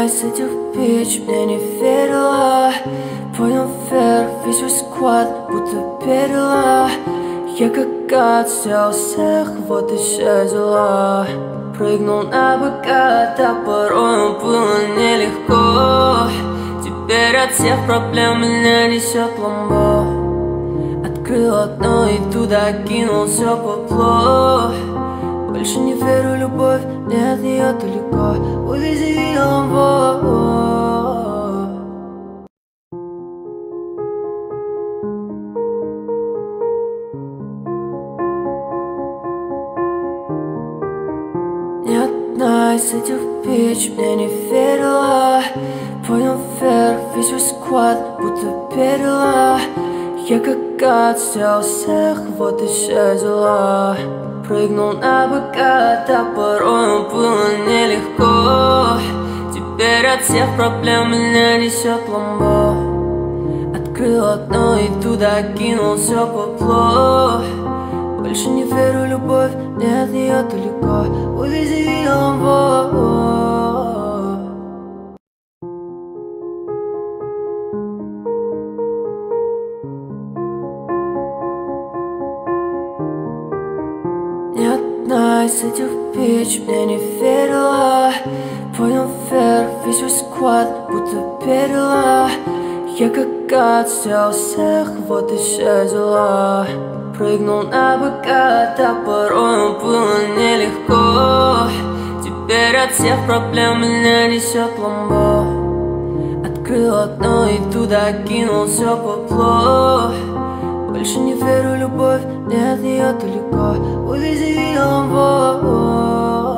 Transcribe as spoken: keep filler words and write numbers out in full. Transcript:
одна из этих бич мне не верила. Понял вверх, весь свой сквад будто перила. Я как гад взял всех, вот и исчезла. Прыгнул на быка, да порой было нелегко. Теперь от всех проблем меня несет ламбо. Открыл окно и туда кинул все попло. Больше не верю в любовь, мне от нее далеко. Увези ламбо. Ни одна из этих бич мне не верила. Понял вверх, весь свой сквад будто перила. Я как гад взял всех, вот и исчезла. Прыгнул на быка, да порой было нелегко. Теперь от всех проблем меня несет ламбо. Открыл окно и туда кинул все попло. Больше не верю в любовь, мне от нее далеко. Увези ламбо. Ни одна из этих бич мне не верила. Понял вверх, весь свой сквад будто перила. Я как гад взял всех, вот и исчезла. Прыгнул на быка, да порой было нелегко. Теперь от всех проблем меня несет ламбо. Открыл окно и туда кинул все попло. Больше не верю в любовь, мне от нее далеко. Увези ламбо.